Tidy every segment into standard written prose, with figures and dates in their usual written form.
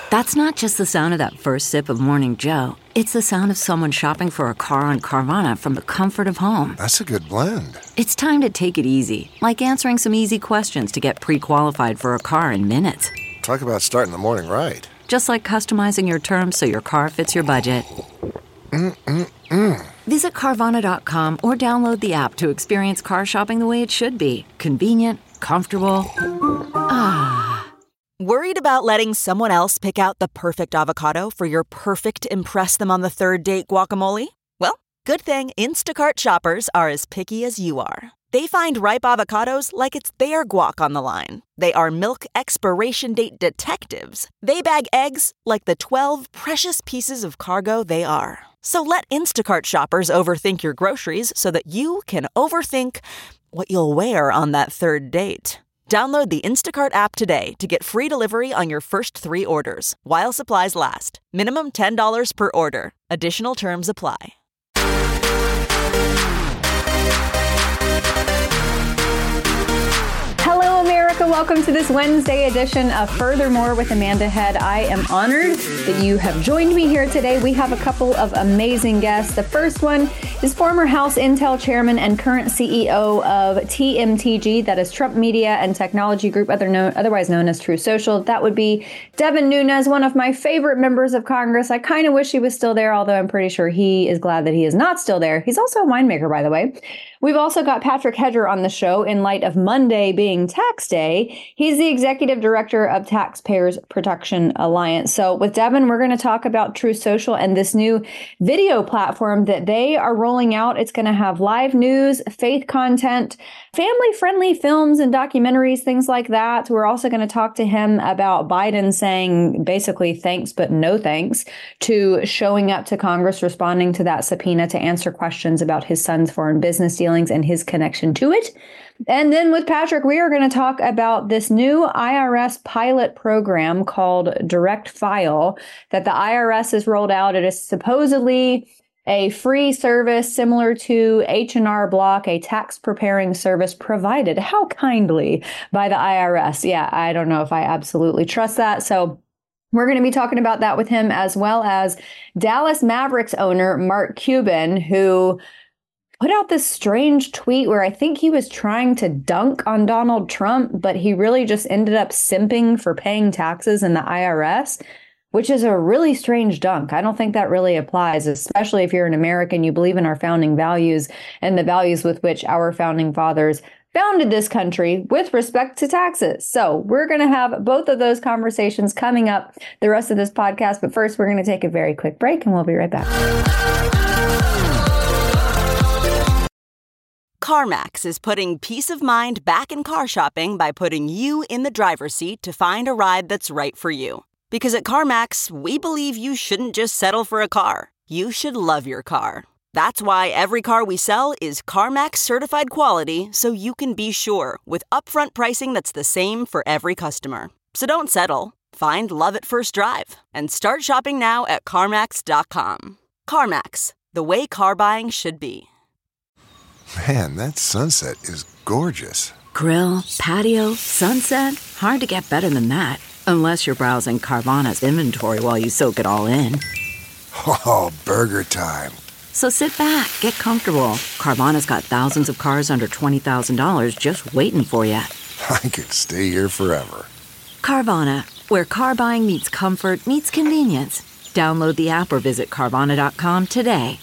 That's not just the sound of that first sip of Morning Joe. It's the sound of someone shopping for a car on Carvana from the comfort of home. That's a good blend. It's time to take it easy, like answering some easy questions to get pre-qualified for a car in minutes. Talk about starting the morning right. Just like customizing your terms so your car fits your budget. Visit Carvana.com or download the app to experience car shopping the way it should be. Convenient, comfortable. Worried about letting someone else pick out the perfect avocado for your perfect impress them on the third date guacamole? Well, good thing Instacart shoppers are as picky as you are. They find ripe avocados like it's their guac on the line. They are milk expiration date detectives. They bag eggs like the 12 precious pieces of cargo they are. So let Instacart shoppers overthink your groceries so that you can overthink what you'll wear on that third date. Download the Instacart app today to get free delivery on your first 3 orders, while supplies last. Minimum $10 per order. Additional terms apply. Hello, America. Welcome to this Wednesday edition of Furthermore with Amanda Head. I am honored that you have joined me here today. We have a couple of amazing guests. The first one is former House Intel Chairman and current CEO of TMTG, that is Trump Media and Technology Group, otherwise known as Truth Social. That would be Devin Nunes, one of my favorite members of Congress. I kind of wish he was still there, although I'm pretty sure he is glad that he is not still there. He's also a winemaker, by the way. We've also got Patrick Hedger on the show in light of Monday being tax day. He's the executive director of Taxpayers Protection Alliance. So with Devin, we're going to talk about Truth Social and this new video platform that they are rolling out. It's going to have live news, faith content, family-friendly films and documentaries, things like that. We're also going to talk to him about Biden saying basically thanks, but no thanks to showing up to Congress, responding to that subpoena to answer questions about his son's foreign business dealings and his connection to it. And then with Patrick, we are going to talk about this new IRS pilot program called Direct File that the IRS has rolled out. It is supposedly a free service similar to H&R Block, a tax preparing service provided, how kindly, by the IRS. Yeah, I don't know if I absolutely trust that. So we're going to be talking about that with him, as well as Dallas Mavericks owner Mark Cuban, who put out this strange tweet where I think he was trying to dunk on Donald Trump, but he really just ended up simping for paying taxes in the IRS, which is a really strange dunk. I don't think that really applies, especially if you're an American, you believe in our founding values and the values with which our founding fathers founded this country with respect to taxes. So we're going to have both of those conversations coming up the rest of this podcast. But first, we're going to take a very quick break and we'll be right back. CarMax is putting peace of mind back in car shopping by putting you in the driver's seat to find a ride that's right for you. Because at CarMax, we believe you shouldn't just settle for a car. You should love your car. That's why every car we sell is CarMax certified quality, so you can be sure with upfront pricing that's the same for every customer. So don't settle. Find love at first drive and start shopping now at CarMax.com. CarMax, the way car buying should be. Man, that sunset is gorgeous. Grill, patio, sunset. Hard to get better than that. Unless you're browsing Carvana's inventory while you soak it all in. Oh, burger time. So sit back, get comfortable. Carvana's got thousands of cars under $20,000 just waiting for you. I could stay here forever. Carvana, where car buying meets comfort, meets convenience. Download the app or visit Carvana.com today.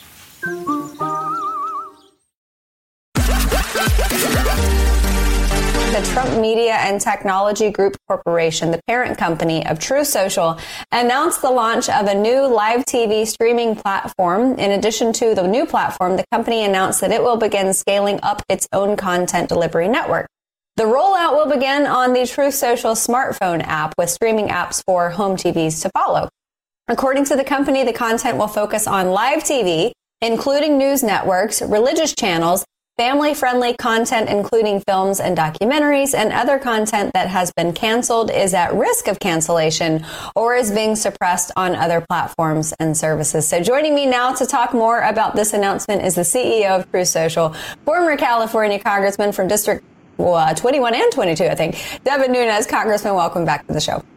The Trump Media and Technology Group Corporation, the parent company of Truth Social, announced the launch of a new live TV streaming platform. In addition to the new platform, the company announced that it will begin scaling up its own content delivery network. The rollout will begin on the Truth Social smartphone app, with streaming apps for home TVs to follow. According to the company, the content will focus on live TV, including news networks, religious channels, family-friendly content, including films and documentaries, and other content that has been canceled, is at risk of cancellation, or is being suppressed on other platforms and services. So joining me now to talk more about this announcement is the CEO of Truth Social, former California Congressman from District 21 and 22, I think, Devin Nunes. Congressman, welcome back to the show.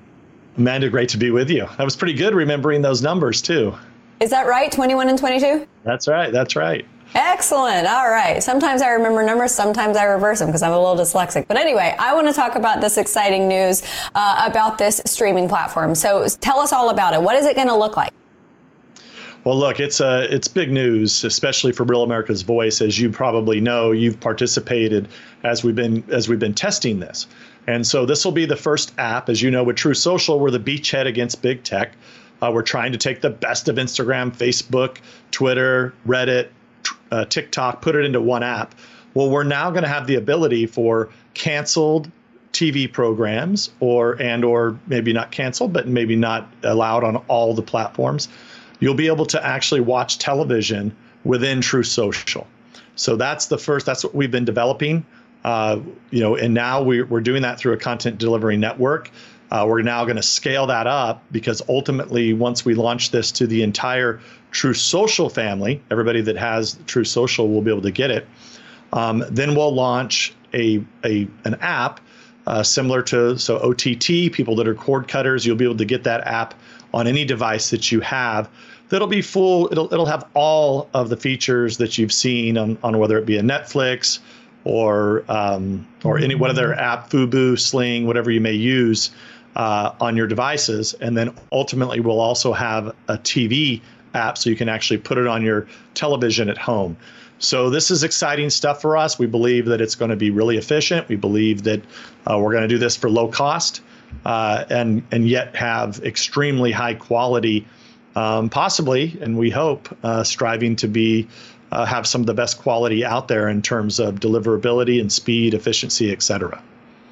Amanda, great to be with you. That was pretty good remembering those numbers, too. Is that right? 21 and 22? That's right. That's right. Excellent. All right. Sometimes I remember numbers. Sometimes I reverse them because I'm a little dyslexic. But anyway, I want to talk about this exciting news about this streaming platform. So tell us all about it. What is it going to look like? Well, look, it's big news, especially for Real America's Voice. As you probably know, you've participated as we've been testing this. And so this will be the first app. As you know, with True Social, we're the beachhead against big tech. We're trying to take the best of Instagram, Facebook, Twitter, Reddit, TikTok, put it into one app. Well, we're now going to have the ability for canceled TV programs or maybe not canceled, but maybe not allowed on all the platforms. You'll be able to actually watch television within True Social. So that's what we've been developing, and now we're doing that through a content delivery network. We're now going to scale that up because ultimately, once we launch this to the entire True Social family, everybody that has True Social will be able to get it. Then we'll launch an app similar to OTT. People that are cord cutters, you'll be able to get that app on any device that you have. That'll be full. It'll have all of the features that you've seen on whether it be a Netflix or any whatever app, Fubo, Sling, whatever you may use on your devices. And then ultimately we'll also have a TV app so you can actually put it on your television at home. So this is exciting stuff for us. We believe that it's going to be really efficient. We believe that we're going to do this for low cost and yet have extremely high quality, possibly, and we hope, striving to be have some of the best quality out there in terms of deliverability and speed, efficiency, et cetera.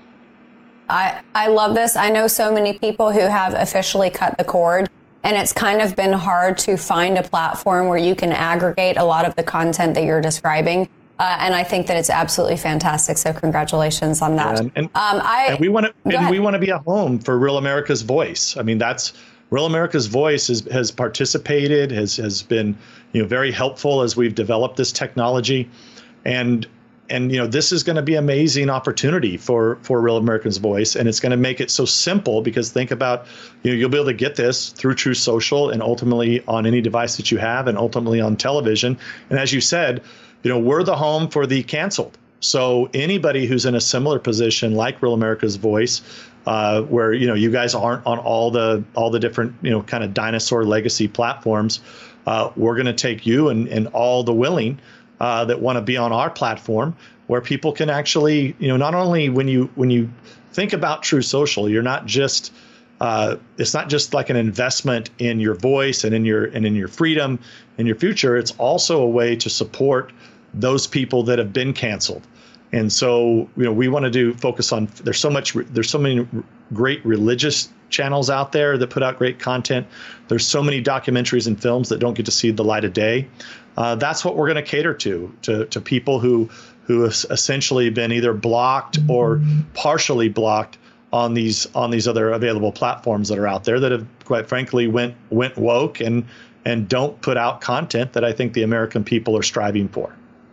I love this. I know so many people who have officially cut the cord, and it's kind of been hard to find a platform where you can aggregate a lot of the content that you're describing. And I think that it's absolutely fantastic. So congratulations on that. And we want to be a home for Real America's Voice. I mean, that's Real America's Voice has participated, has been very helpful as we've developed this technology, and this is going to be an amazing opportunity for Real America's Voice, and it's going to make it so simple because think about you'll be able to get this through True Social and ultimately on any device that you have and ultimately on television. And as you said, we're the home for the canceled. So anybody who's in a similar position like Real America's Voice, where you guys aren't on all the different kind of dinosaur legacy platforms, we're going to take you and all the willing that want to be on our platform, where people can actually not only when you think about True Social, you're not just it's not just like an investment in your voice and in your freedom and your future. It's also a way to support those people that have been canceled. And so, we want to focus on, there's so many great religious channels out there that put out great content. There's so many documentaries and films that don't get to see the light of day. That's what we're going to cater to people who have essentially been either blocked or partially blocked on these other available platforms that are out there that have, quite frankly, went woke and don't put out content that I think the American people are striving for.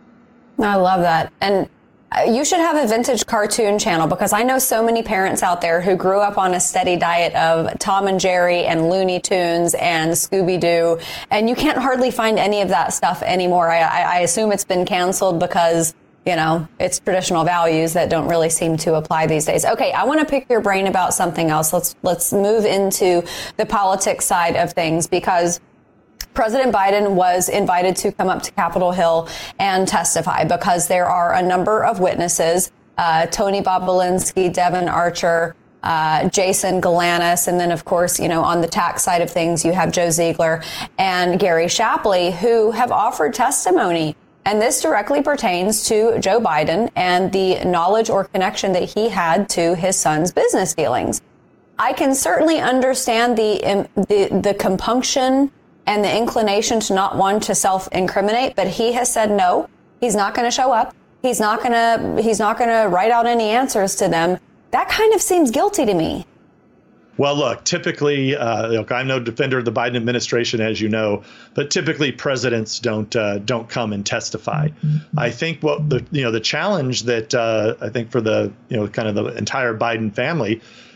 I love that. And you should have a vintage cartoon channel, because I know so many parents out there who grew up on a steady diet of Tom and Jerry and Looney Tunes and Scooby-Doo, and you can't hardly find any of that stuff anymore. I assume it's been canceled because, it's traditional values that don't really seem to apply these days. Okay, I want to pick your brain about something else. Let's move into the politics side of things, because President Biden was invited to come up to Capitol Hill and testify because there are a number of witnesses, Tony Bobulinski, Devin Archer, Jason Galanis, and then, of course, on the tax side of things, you have Joe Ziegler and Gary Shapley, who have offered testimony. And this directly pertains to Joe Biden and the knowledge or connection that he had to his son's business dealings. I can certainly understand the compunction and the inclination to not want to self-incriminate, but he has said no, he's not going to show up. He's not going to write out any answers to them. That kind of seems guilty to me. Well, look, typically, I'm no defender of the Biden administration, as you know, but typically presidents don't come and testify. I think the challenge that I think for the kind of the entire Biden family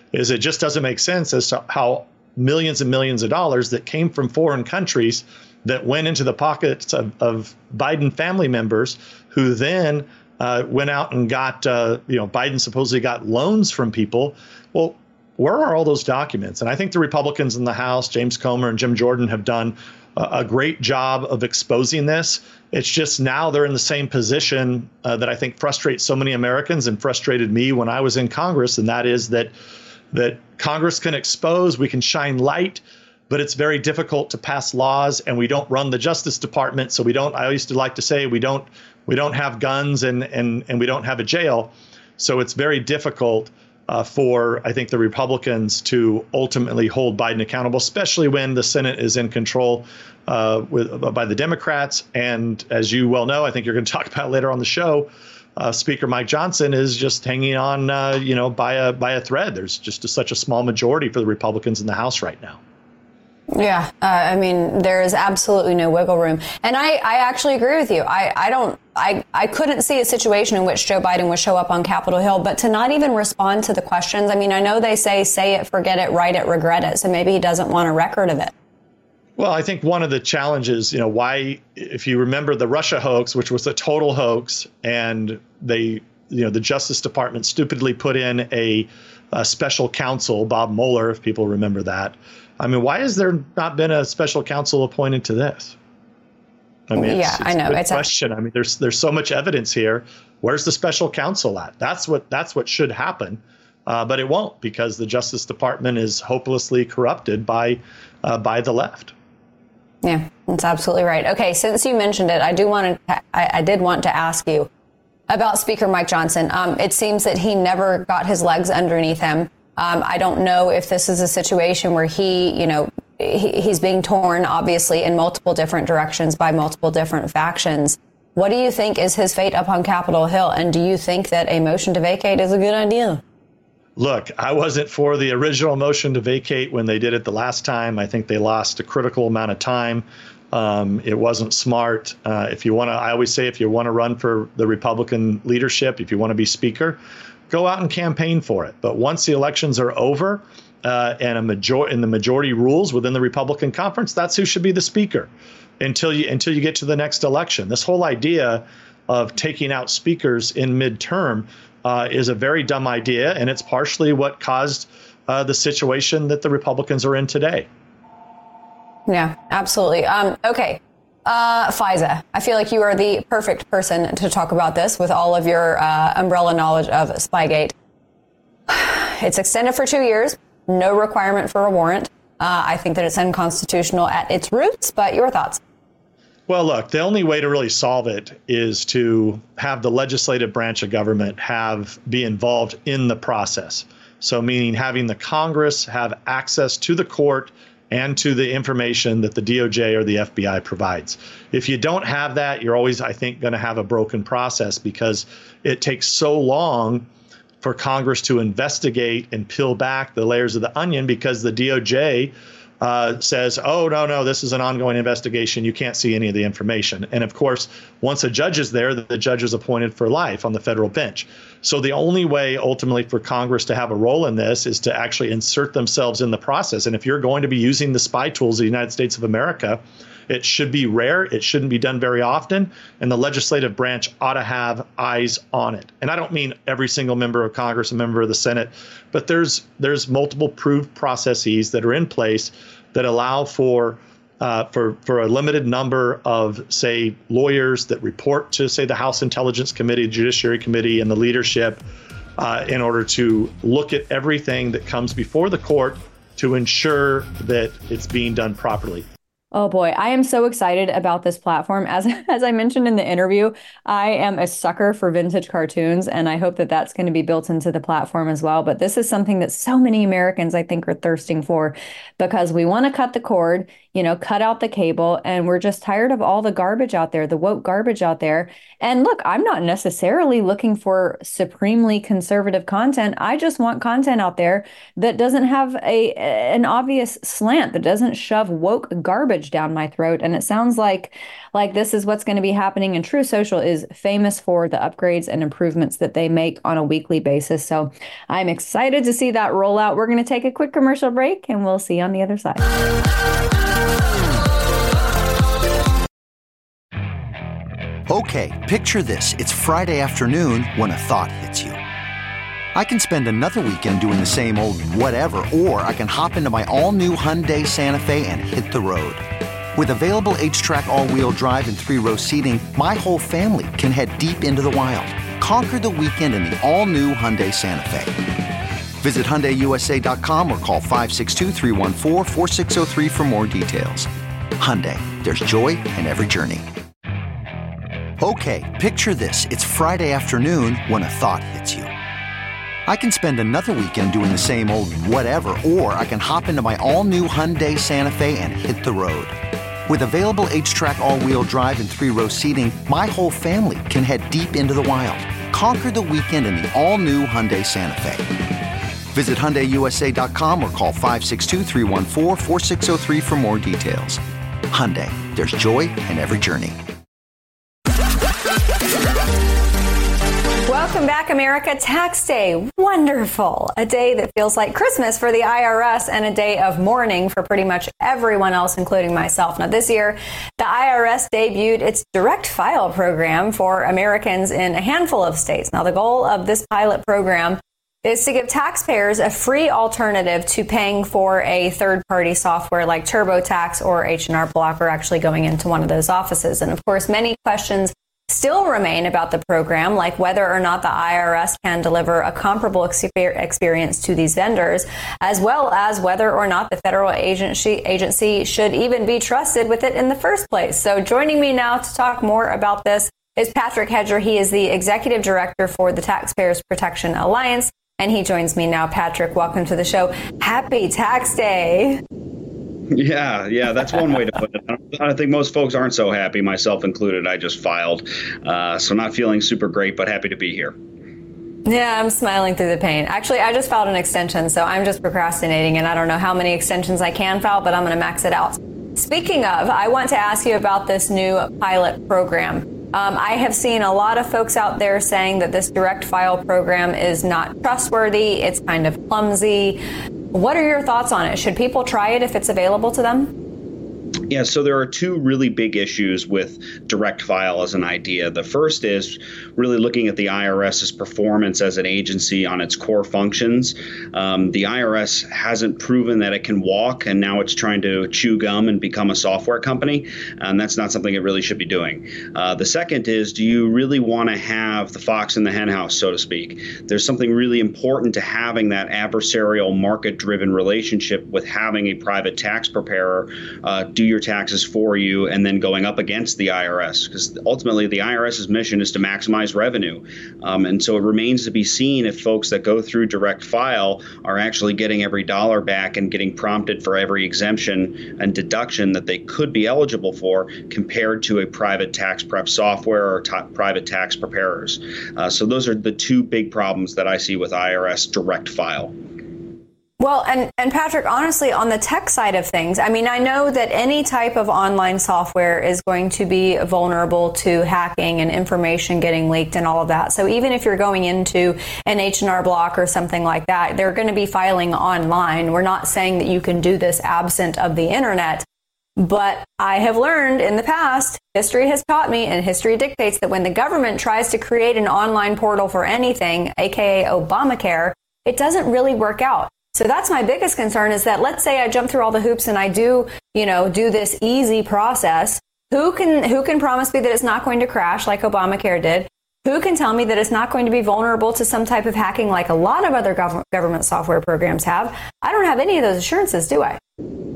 is it just doesn't make sense as to how millions and millions of dollars that came from foreign countries that went into the pockets of Biden family members who then went out and got, Biden supposedly got loans from people. Well, where are all those documents? And I think the Republicans in the House, James Comer and Jim Jordan, have done a great job of exposing this. It's just now they're in the same position that I think frustrates so many Americans and frustrated me when I was in Congress. And that is that Congress can expose, we can shine light, but it's very difficult to pass laws, and we don't run the Justice Department. So I used to like to say we don't have guns and we don't have a jail. So it's very difficult for, I think, the Republicans to ultimately hold Biden accountable, especially when the Senate is in control by the Democrats. And as you well know, I think you're going to talk about later on the show, Speaker Mike Johnson is just hanging on, by a thread. There's just such a small majority for the Republicans in the House right now. Yeah, there is absolutely no wiggle room. And I actually agree with you. I couldn't see a situation in which Joe Biden would show up on Capitol Hill, but to not even respond to the questions. I mean, I know they say it, forget it, write it, regret it. So maybe he doesn't want a record of it. Well, I think one of the challenges, why, if you remember the Russia hoax, which was a total hoax, and the Justice Department stupidly put in a special counsel, Bob Mueller, if people remember that. I mean, why has there not been a special counsel appointed to this? I mean, it's I know. It's a question. I mean, there's so much evidence here. Where's the special counsel at? That's what should happen, but it won't, because the Justice Department is hopelessly corrupted by the left. Yeah, that's absolutely right. Okay, since you mentioned it, I did want to ask you about Speaker Mike Johnson. It seems that he never got his legs underneath him. I don't know if this is a situation where he's being torn, obviously, in multiple different directions by multiple different factions. What do you think is his fate up on Capitol Hill? And do you think that a motion to vacate is a good idea? Look, I wasn't for the original motion to vacate when they did it the last time. I think they lost a critical amount of time. It wasn't smart. I always say, if you want to run for the Republican leadership, if you want to be speaker, go out and campaign for it. But once the elections are over and the majority rules within the Republican conference, that's who should be the speaker until you get to the next election. This whole idea of taking out speakers in midterm is a very dumb idea, and it's partially what caused the situation that the Republicans are in today. Yeah, absolutely. Okay. FISA, I feel like you are the perfect person to talk about this with all of your umbrella knowledge of Spygate. It's extended for 2 years, no requirement for a warrant. I think that it's unconstitutional at its roots, but your thoughts? Well, look, the only way to really solve it is to have the legislative branch of government be involved in the process. So meaning having the Congress have access to the court and to the information that the DOJ or the FBI provides. If you don't have that, you're always, I think, going to have a broken process, because it takes so long for Congress to investigate and peel back the layers of the onion, because the DOJ says, oh, no, this is an ongoing investigation. You can't see any of the information. And of course, once a judge is there, the judge is appointed for life on the federal bench. So the only way ultimately for Congress to have a role in this is to actually insert themselves in the process. And if you're going to be using the spy tools of the United States of America, it should be rare. It shouldn't be done very often. And the legislative branch ought to have eyes on it. And I don't mean every single member of Congress, a member of the Senate, but there's multiple proved processes that are in place that allow for a limited number of, say, lawyers that report to, say, the House Intelligence Committee, Judiciary Committee, and the leadership in order to look at everything that comes before the court to ensure that it's being done properly. Oh boy, I am so excited about this platform. As I mentioned in the interview, I am a sucker for vintage cartoons, and I hope that that's going to be built into the platform as well. But this is something that so many Americans, I think, are thirsting for, because we want to cut the cord. cut out the cable, and we're just tired of all the garbage out there, the woke garbage out there. And look, I'm not necessarily looking for supremely conservative content. I just want content out there that doesn't have an obvious slant, that doesn't shove woke garbage down my throat. And it sounds like this is what's going to be happening. And Truth Social is famous for the upgrades and improvements that they make on a weekly basis. So I'm excited to see that roll out. We're going to take a quick commercial break, and we'll see you on the other side. Okay, picture this. It's Friday afternoon when a thought hits you. I can spend another weekend doing the same old whatever, or I can hop into my all-new Hyundai Santa Fe and hit the road. With available H-Track all-wheel drive and 3-row seating, my whole family can head deep into the wild. Conquer the weekend in the all-new Hyundai Santa Fe. Visit HyundaiUSA.com or call 562-314-4603 for more details. Hyundai, there's joy in every journey. Okay, picture this. It's Friday afternoon when a thought hits you. I can spend another weekend doing the same old whatever, or I can hop into my all-new Hyundai Santa Fe and hit the road. With available H-Track all-wheel drive and 3-row seating, my whole family can head deep into the wild. Conquer the weekend in the all-new Hyundai Santa Fe. Visit HyundaiUSA.com or call 562-314-4603 for more details. Hyundai, there's joy in every journey. Welcome back, America. Tax day. Wonderful. A day that feels like Christmas for the IRS and a day of mourning for pretty much everyone else, including myself. Now, this year, the IRS debuted its direct file program for Americans in a handful of states. Now, the goal of this pilot program is to give taxpayers a free alternative to paying for a third-party software like TurboTax or H&R Block, or actually going into one of those offices. And of course, many questions still remain about the program, like whether or not the IRS can deliver a comparable experience to these vendors, as well as whether or not the federal agency should even be trusted with it in the first place. So joining me now to talk more about this is Patrick Hedger. He is the executive director for the Taxpayers Protection Alliance, and he joins me now. Patrick, welcome to the show. Happy Tax Day. Yeah, that's one way to put it. I think most folks aren't so happy, myself included. I just filed, so not feeling super great, but happy to be here. Yeah, I'm smiling through the pain. Actually, I just filed an extension, so I'm just procrastinating, and I don't know how many extensions I can file, but I'm going to max it out. Speaking of, I want to ask you about this new pilot program. I have seen a lot of folks out there saying that this direct file program is not trustworthy. It's kind of clumsy. What are your thoughts on it? Should people try it if it's available to them? Yeah, so there are two really big issues with direct file as an idea. The first is really looking at the IRS's performance as an agency on its core functions. The IRS hasn't proven that it can walk, and now it's trying to chew gum and become a software company, and that's not something it really should be doing. The second is, do you really want to have the fox in the henhouse, so to speak? There's something really important to having that adversarial market-driven relationship with having a private tax preparer do your taxes for you and then going up against the IRS, because ultimately the IRS's mission is to maximize revenue. And so it remains to be seen if folks that go through direct file are actually getting every dollar back and getting prompted for every exemption and deduction that they could be eligible for compared to a private tax prep software or private tax preparers. So those are the two big problems that I see with IRS direct file. Well, and Patrick, honestly, on the tech side of things, I mean, I know that any type of online software is going to be vulnerable to hacking and information getting leaked and all of that. So even if you're going into an H&R Block or something like that, they're going to be filing online. We're not saying that you can do this absent of the internet. But I have learned in the past, history has taught me, and history dictates that when the government tries to create an online portal for anything, aka Obamacare, it doesn't really work out. So that's my biggest concern, is that let's say I jump through all the hoops and I do this easy process. Who can promise me that it's not going to crash like Obamacare did? Who can tell me that it's not going to be vulnerable to some type of hacking like a lot of other government software programs have? I don't have any of those assurances, do I?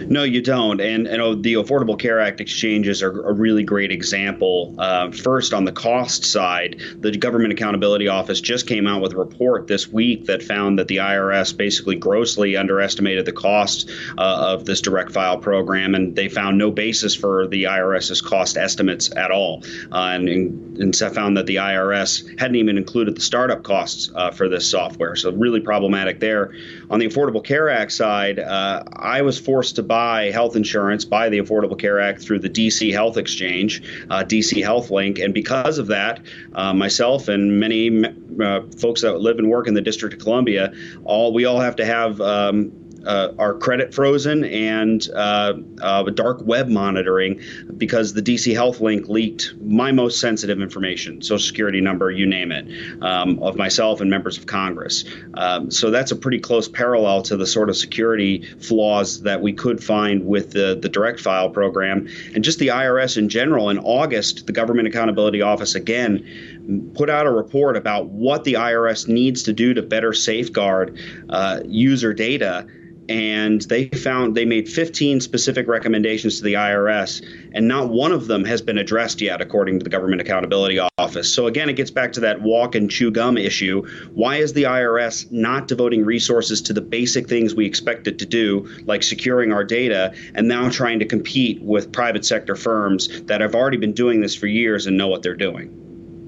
No, you don't. And the Affordable Care Act exchanges are a really great example. First, on the cost side, the Government Accountability Office just came out with a report this week that found that the IRS basically grossly underestimated the cost of this direct file program, and they found no basis for the IRS's cost estimates at all, and found that the IRS hadn't even included the startup costs for this software. So really problematic there. On the Affordable Care Act side, I was forced to buy health insurance by the Affordable Care Act through the DC Health Exchange, DC Health Link, and because of that, myself and many folks that live and work in the District of Columbia, we all have to have our credit frozen and dark web monitoring because the DC Health Link leaked my most sensitive information, Social Security number, you name it, of myself and members of Congress. So that's a pretty close parallel to the sort of security flaws that we could find with the direct file program. And just the IRS in general, in August, the Government Accountability Office again put out a report about what the IRS needs to do to better safeguard user data. And they made 15 specific recommendations to the IRS, and not one of them has been addressed yet, according to the Government Accountability Office. So again, it gets back to that walk and chew gum issue. Why is the IRS not devoting resources to the basic things we expect it to do, like securing our data, and now trying to compete with private sector firms that have already been doing this for years and know what they're doing?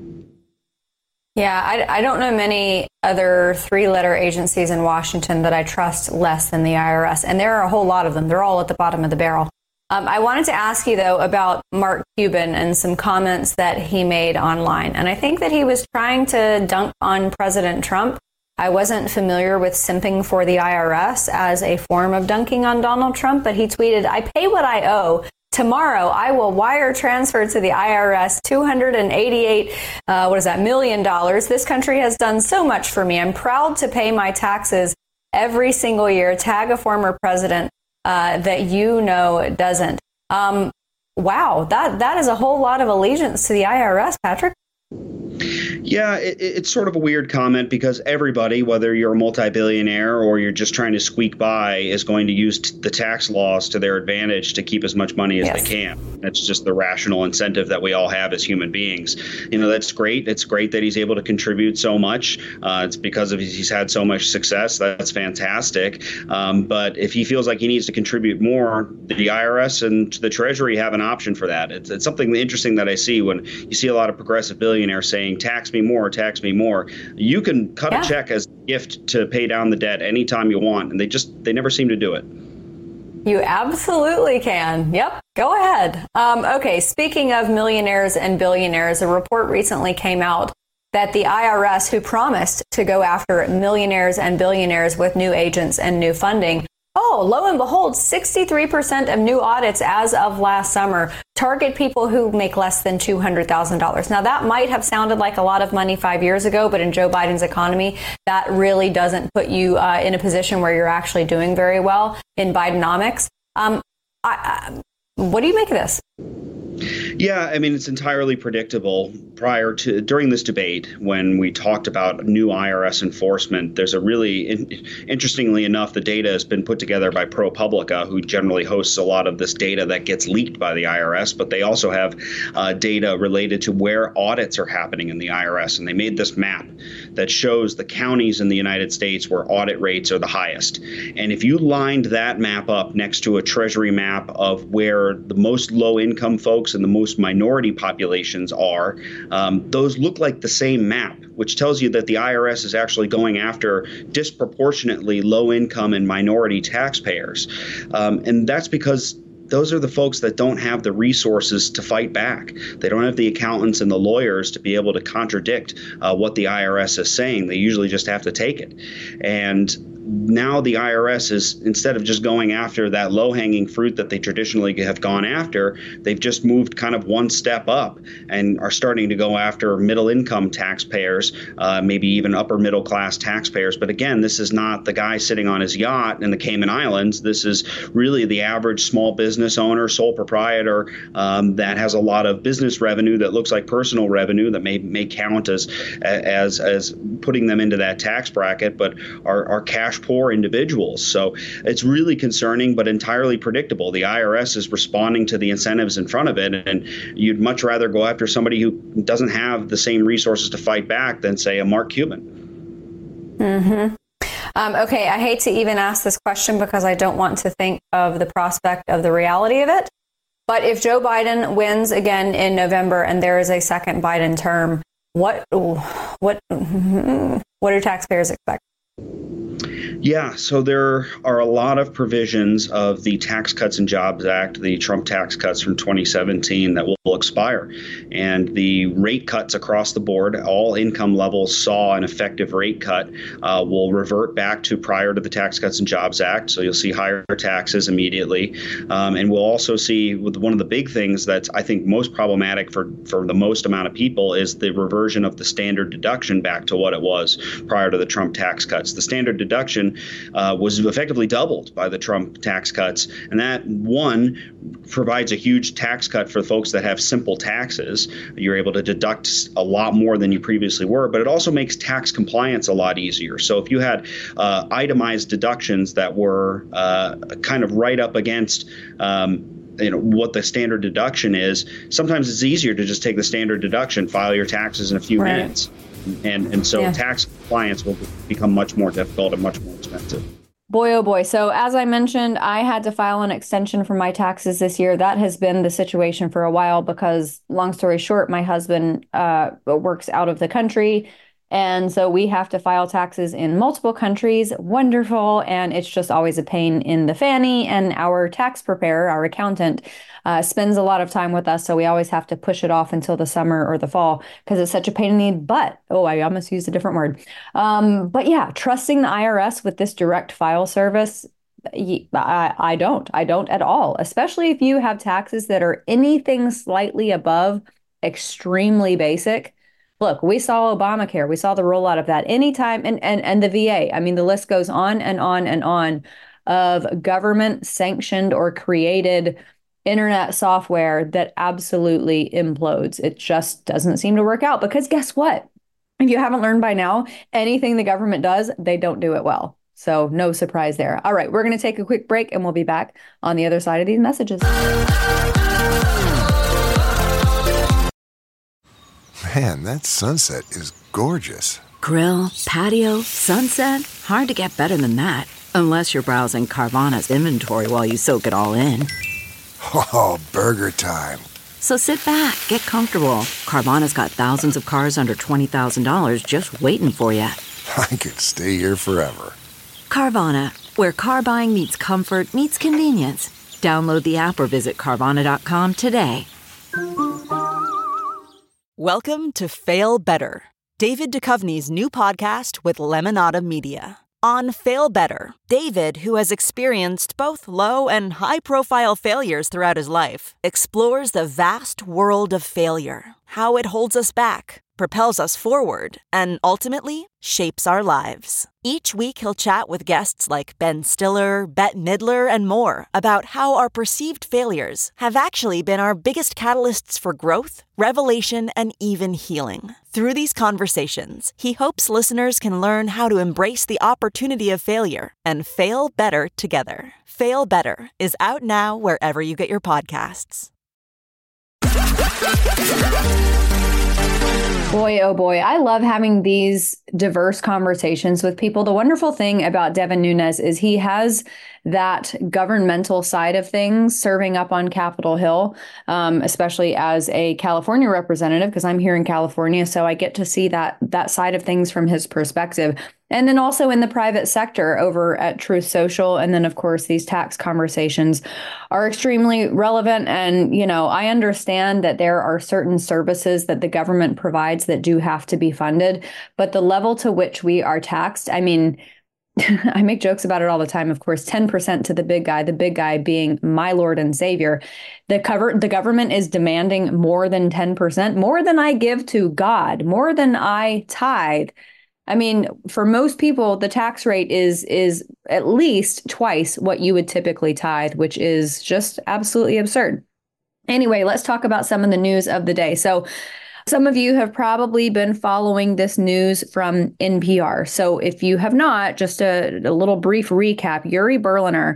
Yeah, I don't know many other three-letter agencies in Washington that I trust less than the IRS, and there are a whole lot of them. They're all at the bottom of the barrel. I wanted to ask you, though, about Mark Cuban and some comments that he made online, and I think that he was trying to dunk on President Trump. I wasn't familiar with simping for the IRS as a form of dunking on Donald Trump, but he tweeted, "I pay what I owe. Tomorrow, I will wire transfer to the IRS $288 million. This country has done so much for me. I'm proud to pay my taxes every single year. Tag a former president that you know doesn't." Wow, that is a whole lot of allegiance to the IRS, Patrick. Yeah, it's sort of a weird comment because everybody, whether you're a multi-billionaire or you're just trying to squeak by, is going to use the tax laws to their advantage to keep as much money as they can. That's just the rational incentive that we all have as human beings. That's great. It's great that he's able to contribute so much. It's because he's had so much success. That's fantastic. But if he feels like he needs to contribute more, the IRS and the Treasury have an option for that. It's something interesting that I see when you see a lot of progressive billionaires saying, tax me more, tax me more. You can cut a check as a gift to pay down the debt anytime you want, and they never seem to do it. You absolutely can. Yep. Go ahead. Okay. Speaking of millionaires and billionaires, a report recently came out that the IRS, who promised to go after millionaires and billionaires with new agents and new funding, lo and behold, 63% of new audits as of last summer target people who make less than $200,000. Now, that might have sounded like a lot of money 5 years ago, but in Joe Biden's economy, that really doesn't put you in a position where you're actually doing very well in Bidenomics. What do you make of this? Yeah, I mean, it's entirely predictable. During this debate, when we talked about new IRS enforcement, there's a really, interestingly enough, the data has been put together by ProPublica, who generally hosts a lot of this data that gets leaked by the IRS, but they also have data related to where audits are happening in the IRS. And they made this map that shows the counties in the United States where audit rates are the highest. And if you lined that map up next to a Treasury map of where the most low-income folks and the most minority populations are, those look like the same map, which tells you that the IRS is actually going after disproportionately low income and minority taxpayers. And that's because those are the folks that don't have the resources to fight back. They don't have the accountants and the lawyers to be able to contradict what the IRS is saying. They usually just have to take it. And now the IRS is, instead of just going after that low-hanging fruit that they traditionally have gone after, they've just moved kind of one step up and are starting to go after middle-income taxpayers, maybe even upper-middle-class taxpayers. But again, this is not the guy sitting on his yacht in the Cayman Islands. This is really the average small business owner, sole proprietor that has a lot of business revenue that looks like personal revenue that may count as putting them into that tax bracket, but are cash cash poor individuals. So it's really concerning, but entirely predictable. The IRS is responding to the incentives in front of it, and you'd much rather go after somebody who doesn't have the same resources to fight back than, say, a Mark Cuban. Mm-hmm. Okay, I hate to even ask this question because I don't want to think of the prospect of the reality of it. But if Joe Biden wins again in November and there is a second Biden term, what do taxpayers expect? Yeah, so there are a lot of provisions of the Tax Cuts and Jobs Act, the Trump tax cuts from 2017, that will expire. And the rate cuts across the board, all income levels saw an effective rate cut, will revert back to prior to the Tax Cuts and Jobs Act. So you'll see higher taxes immediately. And we'll also see, with one of the big things that's, I think, most problematic for the most amount of people is the reversion of the standard deduction back to what it was prior to the Trump tax cuts. The standard deduction was effectively doubled by the Trump tax cuts. And that, one, provides a huge tax cut for folks that have simple taxes. You're able to deduct a lot more than you previously were, but it also makes tax compliance a lot easier. So if you had itemized deductions that were kind of right up against what the standard deduction is, sometimes it's easier to just take the standard deduction, file your taxes in a few minutes. And so tax compliance will become much more difficult and much more expensive. Boy, oh boy. So as I mentioned, I had to file an extension for my taxes this year. That has been the situation for a while because, long story short, my husband works out of the country. And so we have to file taxes in multiple countries. Wonderful. And it's just always a pain in the fanny. And our tax preparer, our accountant, spends a lot of time with us. So we always have to push it off until the summer or the fall because it's such a pain in the butt. Oh, I almost used a different word. But yeah, trusting the IRS with this direct file service, I don't at all, especially if you have taxes that are anything slightly above extremely basic. Look, we saw Obamacare. We saw the rollout of that anytime and the VA. I mean, the list goes on and on and on of government sanctioned or created internet software that absolutely implodes. It just doesn't seem to work out because guess what? If you haven't learned by now, anything the government does, they don't do it well. So no surprise there. All right, we're going to take a quick break and we'll be back on the other side of these messages. Man, that sunset is gorgeous. Grill, patio, sunset. Hard to get better than that. Unless you're browsing Carvana's inventory while you soak it all in. Oh, burger time. So sit back, get comfortable. Carvana's got thousands of cars under $20,000 just waiting for you. I could stay here forever. Carvana, where car buying meets comfort, meets convenience. Download the app or visit Carvana.com today. Welcome to Fail Better, David Duchovny's new podcast with Lemonada Media. On Fail Better, David, who has experienced both low and high-profile failures throughout his life, explores the vast world of failure, how it holds us back, propels us forward, and ultimately shapes our lives. Each week he'll chat with guests like Ben Stiller, Bette Midler, and more about how our perceived failures have actually been our biggest catalysts for growth, revelation, and even healing. Through these conversations, he hopes listeners can learn how to embrace the opportunity of failure and fail better together. Fail Better is out now wherever you get your podcasts. Boy, oh boy, I love having these diverse conversations with people. The wonderful thing about Devin Nunes is he has that governmental side of things serving up on Capitol Hill, especially as a California representative, because I'm here in California. So I get to see that side of things from his perspective. And then also in the private sector over at Truth Social. And then, of course, these tax conversations are extremely relevant. And, I understand that there are certain services that the government provides that do have to be funded. But the level to which we are taxed, I mean, I make jokes about it all the time. Of course, 10% to the big guy being my Lord and Savior. The government is demanding more than 10%, more than I give to God, more than I tithe. I mean, for most people, the tax rate is at least twice what you would typically tithe, which is just absolutely absurd. Anyway, let's talk about some of the news of the day. So Some of you have probably been following this news from NPR. So if you have not, just a little brief recap. Yuri Berliner,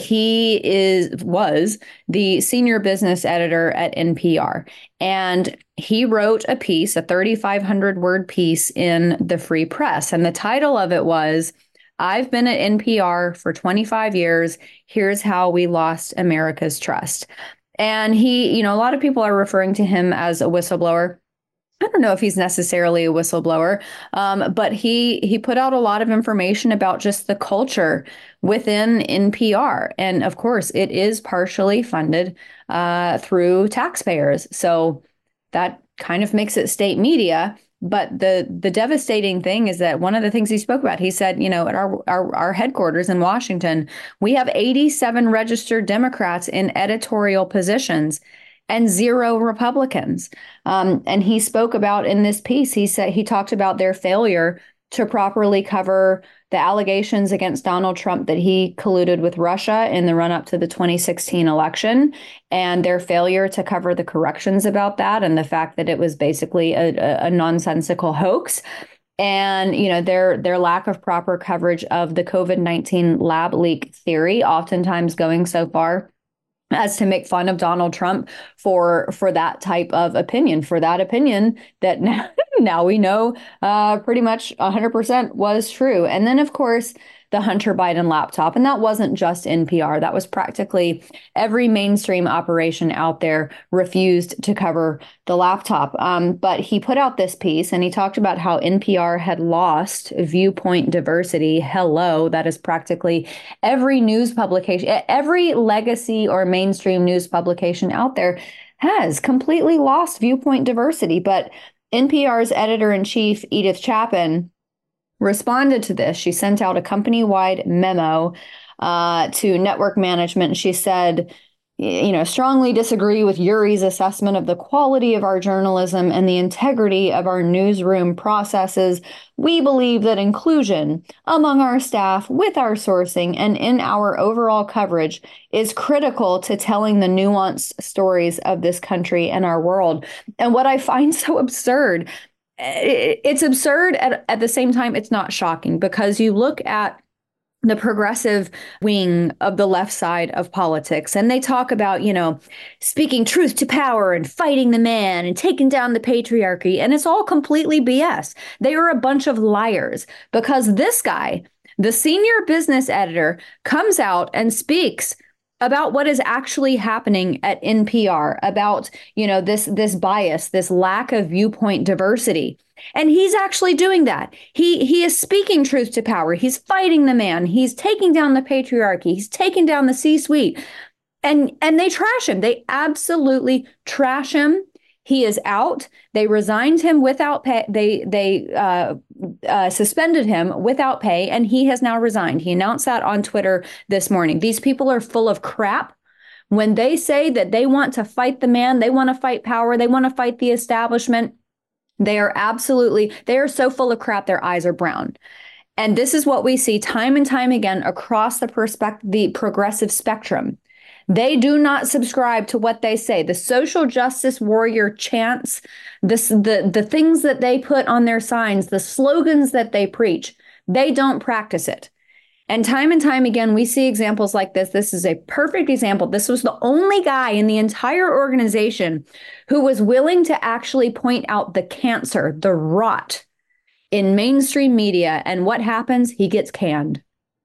was the senior business editor at NPR. And he wrote a piece, a 3,500 word piece in the Free Press. And the title of it was, "I've been at NPR for 25 years. Here's how we lost America's trust." And he, a lot of people are referring to him as a whistleblower. I don't know if he's necessarily a whistleblower, but he put out a lot of information about just the culture within NPR. And of course, it is partially funded through taxpayers. So that kind of makes it state media. But the devastating thing is that one of the things he spoke about, he said, at our headquarters in Washington, we have 87 registered Democrats in editorial positions and 0 Republicans. And he spoke about in this piece, he talked about their failure to properly cover the allegations against Donald Trump that he colluded with Russia in the run-up to the 2016 election, and their failure to cover the corrections about that and the fact that it was basically a nonsensical hoax. And, their lack of proper coverage of the COVID-19 lab leak theory, oftentimes going so far as to make fun of Donald Trump for that type of opinion, for that opinion that now we know pretty much 100% was true. And then, of course, the Hunter Biden laptop. And that wasn't just NPR. That was practically every mainstream operation out there refused to cover the laptop. But he put out this piece and he talked about how NPR had lost viewpoint diversity. Hello, that is practically every news publication, every legacy or mainstream news publication out there has completely lost viewpoint diversity. But NPR's editor-in-chief, Edith Chapin, responded to this. She sent out a company-wide memo to network management. She said, strongly disagree with Yuri's assessment of the quality of our journalism and the integrity of our newsroom processes. We believe that inclusion among our staff, with our sourcing, and in our overall coverage is critical to telling the nuanced stories of this country and our world. And what I find so absurd, it's absurd at the same time, it's not shocking, because you look at the progressive wing of the left side of politics, and they talk about, speaking truth to power and fighting the man and taking down the patriarchy. And it's all completely BS. They are a bunch of liars, because this guy, the senior business editor, comes out and speaks about what is actually happening at NPR, about, this bias, this lack of viewpoint diversity. And he's actually doing that. He is speaking truth to power. He's fighting the man. He's taking down the patriarchy. He's taking down the C-suite. And they trash him. They absolutely trash him. He is out. They resigned him without pay. They suspended him without pay, and he has now resigned. He announced that on Twitter this morning. These people are full of crap. When they say that they want to fight the man, they want to fight power, they want to fight the establishment, they are so full of crap, their eyes are brown. And this is what we see time and time again across the progressive spectrum. They do not subscribe to what they say. The social justice warrior chants, the things that they put on their signs, the slogans that they preach, they don't practice it. And time again, we see examples like this. This is a perfect example. This was the only guy in the entire organization who was willing to actually point out the cancer, the rot in mainstream media. And what happens? He gets canned.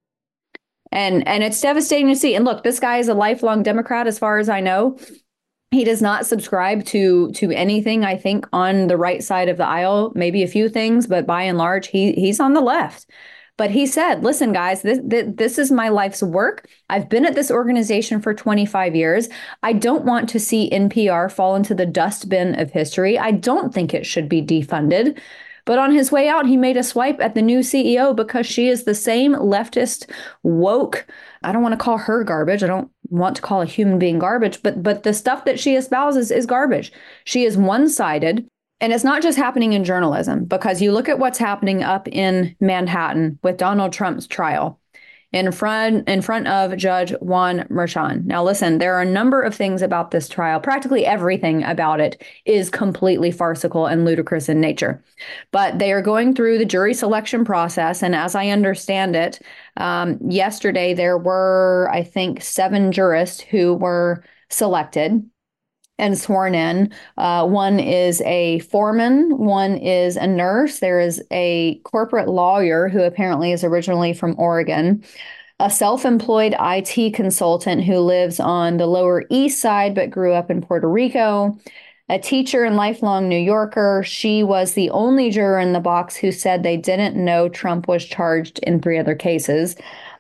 And it's devastating to see. And look, this guy is a lifelong Democrat, as far as I know. He does not subscribe to anything, I think, on the right side of the aisle, maybe a few things, but by and large, he's on the left. But he said, listen, guys, this is my life's work. I've been at this organization for 25 years. I don't want to see NPR fall into the dustbin of history. I don't think it should be defunded. But on his way out, he made a swipe at the new CEO because she is the same leftist, woke. I don't want to call her garbage. I don't want to call a human being garbage, but the stuff that she espouses is garbage. She is one-sided. And it's not just happening in journalism, because you look at what's happening up in Manhattan with Donald Trump's trial. in front of Judge Juan Merchan. Now, listen, there are a number of things about this trial. Practically everything about it is completely farcical and ludicrous in nature. But they are going through the jury selection process. And as I understand it, yesterday there were, I think, 7 jurists who were selected and sworn in. One is a foreman, one is a nurse. There is a corporate lawyer who apparently is originally from Oregon, a self-employed IT consultant who lives on the Lower East Side but grew up in Puerto Rico, a teacher and lifelong New Yorker. She was the only juror in the box who said they didn't know Trump was charged in 3 other cases,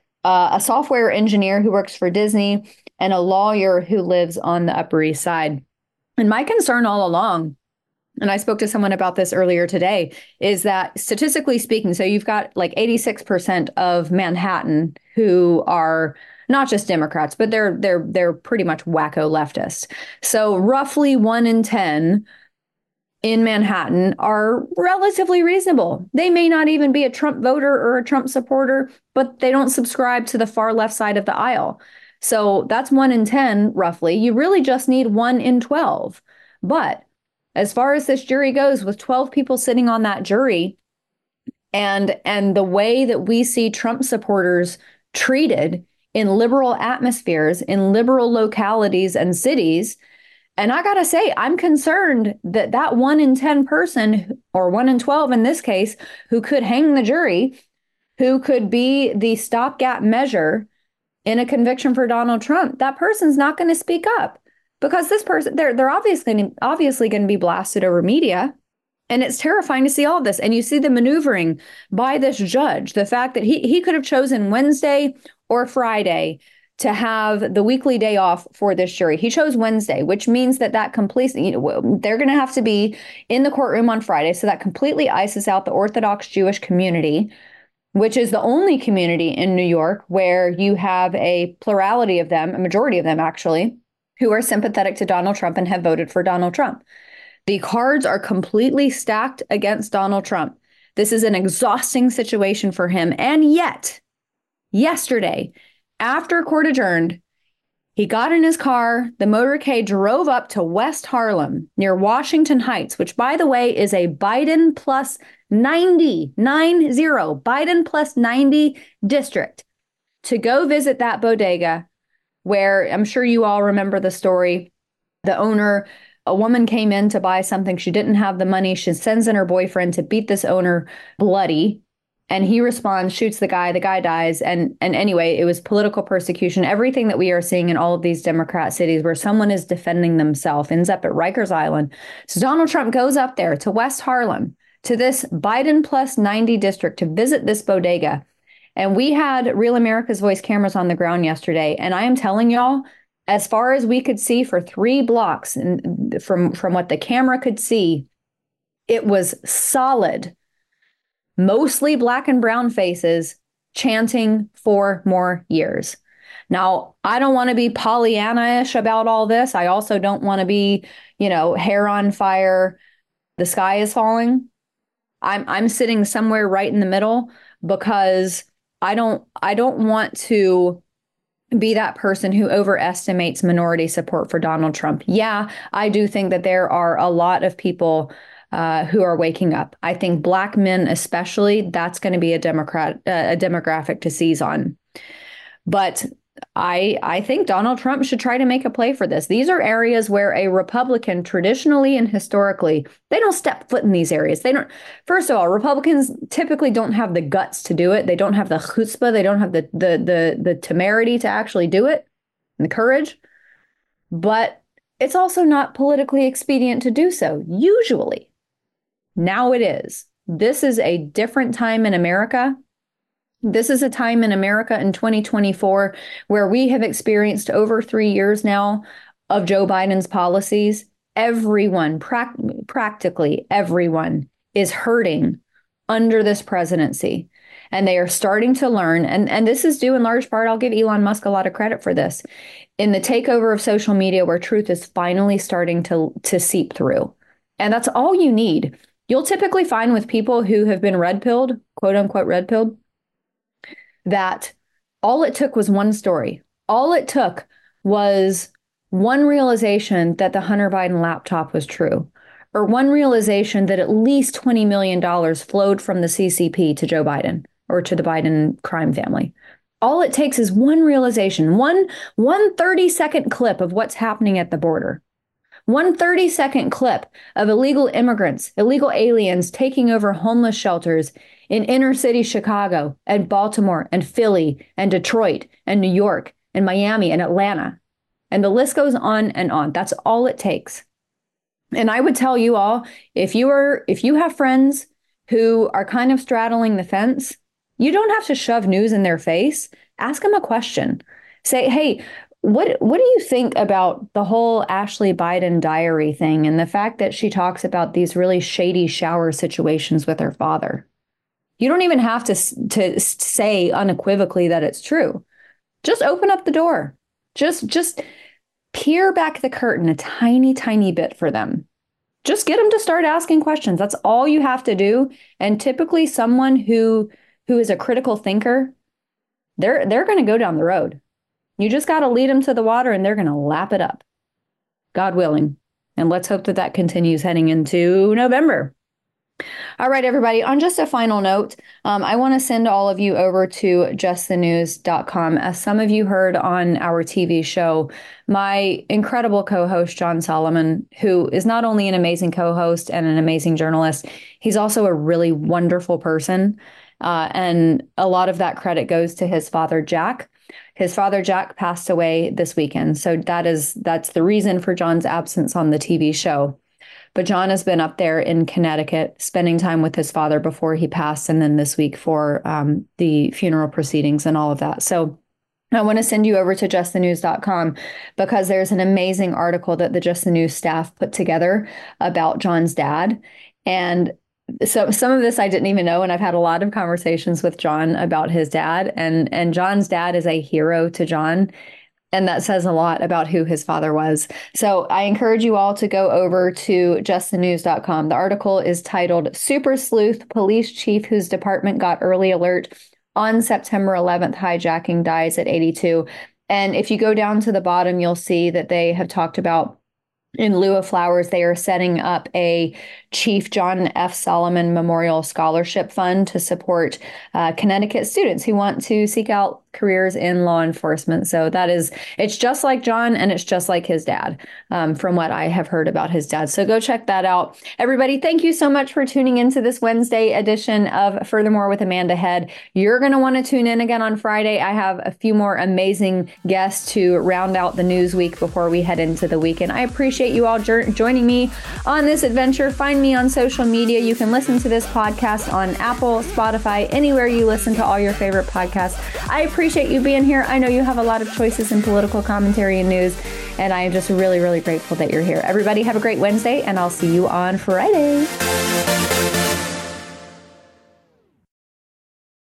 a software engineer who works for Disney, and a lawyer who lives on the Upper East Side. And my concern all along, and I spoke to someone about this earlier today, is that statistically speaking, so you've got like 86% of Manhattan who are not just Democrats, but they're pretty much wacko leftists. So roughly 1 in 10 in Manhattan are relatively reasonable. They may not even be a Trump voter or a Trump supporter, but they don't subscribe to the far left side of the aisle. So that's 1 in 10, roughly. You really just need 1 in 12. But as far as this jury goes, with 12 people sitting on that jury, and the way that we see Trump supporters treated in liberal atmospheres, in liberal localities and cities, and I gotta say, I'm concerned that that 1 in 10 person, or 1 in 12 in this case, who could hang the jury, who could be the stopgap measure in a conviction for Donald Trump, that person's not going to speak up, because this person, they're obviously going to be blasted over media. And it's terrifying to see all of this. And you see the maneuvering by this judge, the fact that he could have chosen Wednesday or Friday to have the weekly day off for this jury. He chose Wednesday, which means that completely, they're going to have to be in the courtroom on Friday. So that completely ices out the Orthodox Jewish community, which is the only community in New York where you have a plurality of them, a majority of them actually, who are sympathetic to Donald Trump and have voted for Donald Trump. The cards are completely stacked against Donald Trump. This is an exhausting situation for him. And yet, yesterday, after court adjourned, he got in his car, the motorcade drove up to West Harlem near Washington Heights, which, by the way, is a Biden plus 90 Biden plus 90 district, to go visit that bodega where I'm sure you all remember the story. The owner, a woman came in to buy something. She didn't have the money. She sends in her boyfriend to beat this owner bloody. And he responds, shoots the guy dies. And anyway, it was political persecution. Everything that we are seeing in all of these Democrat cities where someone is defending themselves ends up at Rikers Island. So Donald Trump goes up there to West Harlem, to this Biden plus 90 district, to visit this bodega. And we had Real America's Voice cameras on the ground yesterday. And I am telling y'all, as far as we could see for 3 blocks, and from what the camera could see, it was solid, mostly black and brown faces chanting 4 more years. Now, I don't want to be Pollyanna-ish about all this. I also don't want to be, hair on fire, the sky is falling. I'm sitting somewhere right in the middle, because I don't want to be that person who overestimates minority support for Donald Trump. Yeah, I do think that there are a lot of people who are waking up. I think Black men especially, that's going to be a demographic to seize on. But I think Donald Trump should try to make a play for this. These are areas where a Republican traditionally and historically, they don't step foot in these areas. They don't. First of all, Republicans typically don't have the guts to do it. They don't have the chutzpah. They don't have the temerity to actually do it, and the courage. But it's also not politically expedient to do so, usually. Now it is. This is a different time in America. This is a time in America in 2024 where we have experienced over 3 years now of Joe Biden's policies. Everyone, practically everyone, is hurting under this presidency. And they are starting to learn. And this is due in large part, I'll give Elon Musk a lot of credit for this, in the takeover of social media, where truth is finally starting to seep through. And that's all you need. You'll typically find with people who have been red-pilled, quote unquote red-pilled, that All it took was one story. All it took was one realization that the Hunter Biden laptop was true, or one realization that at least $20 million flowed from the CCP to Joe Biden or to the Biden crime family. All it takes is one realization, one 30-second clip of what's happening at the border. One 30-second clip of illegal immigrants, illegal aliens taking over homeless shelters in inner city Chicago and Baltimore and Philly and Detroit and New York and Miami and Atlanta. And the list goes on and on. That's all it takes. And I would tell you all, if you have friends who are kind of straddling the fence, you don't have to shove news in their face. Ask them a question. Say, hey, what do you think about the whole Ashley Biden diary thing and the fact that she talks about these really shady shower situations with her father? You don't even have to say unequivocally that it's true. Just open up the door. Just peer back the curtain a tiny, tiny bit for them. Just get them to start asking questions. That's all you have to do. And typically someone who is a critical thinker, they're going to go down the road. You just got to lead them to the water and they're going to lap it up. God willing. And let's hope that continues heading into November. All right, everybody. On just a final note, I want to send all of you over to justthenews.com. As some of you heard on our TV show, my incredible co-host, John Solomon, who is not only an amazing co-host and an amazing journalist, he's also a really wonderful person. And a lot of that credit goes to his father, Jack. His father, Jack, passed away this weekend. So that's the reason for John's absence on the TV show. But John has been up there in Connecticut spending time with his father before he passed, and then this week for the funeral proceedings and all of that. So I want to send you over to justthenews.com because there's an amazing article that the Just the News staff put together about John's dad. And so some of this I didn't even know, and I've had a lot of conversations with John about his dad, and John's dad is a hero to John. And that says a lot about who his father was. So I encourage you all to go over to justthenews.com. The article is titled Super Sleuth Police Chief Whose Department Got Early Alert on September 11th Hijacking Dies at 82. And if you go down to the bottom, you'll see that they have talked about, in lieu of flowers, they are setting up a Chief John F. Solomon Memorial Scholarship Fund to support Connecticut students who want to seek out careers in law enforcement. So it's just like John, and it's just like his dad, from what I have heard about his dad. So go check that out. Everybody, thank you so much for tuning into this Wednesday edition of Furthermore with Amanda Head. You're going to want to tune in again on Friday. I have a few more amazing guests to round out the news week before we head into the weekend. I appreciate you all joining me on this adventure. Find me on social media. You can listen to this podcast on Apple, Spotify, anywhere you listen to all your favorite podcasts. I appreciate you being here. I know you have a lot of choices in political commentary and news, and I am just really, really grateful that you're here. Everybody have a great Wednesday, and I'll see you on Friday.